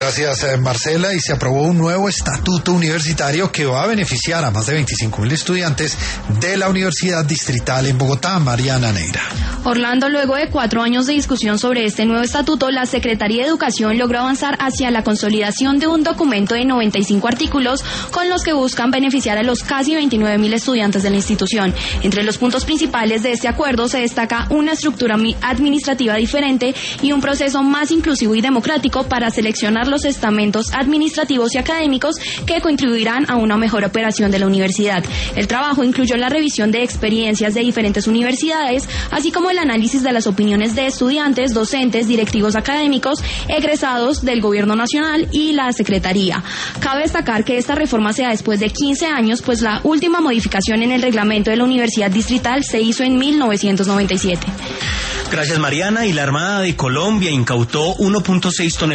Gracias, Marcela. Y se aprobó un nuevo estatuto universitario que va a beneficiar a más de 25.000 estudiantes de la Universidad Distrital en Bogotá. Mariana Neira. Orlando, luego de 4 años de discusión sobre este nuevo estatuto, la Secretaría de Educación logró avanzar hacia la consolidación de un documento de 95 artículos con los que buscan beneficiar a los casi 29.000 estudiantes de la institución. Entre los puntos principales de este acuerdo se destaca una estructura administrativa diferente y un proceso más inclusivo y democrático para seleccionar los estamentos administrativos y académicos que contribuirán a una mejor operación de la universidad. El trabajo incluyó la revisión de experiencias de diferentes universidades, así como el análisis de las opiniones de estudiantes, docentes, directivos académicos, egresados del Gobierno Nacional y la Secretaría. Cabe destacar que esta reforma se da después de 15 años, pues la última modificación en el reglamento de la Universidad Distrital se hizo en 1997. Gracias, Mariana. Y la Armada de Colombia incautó 1.6 toneladas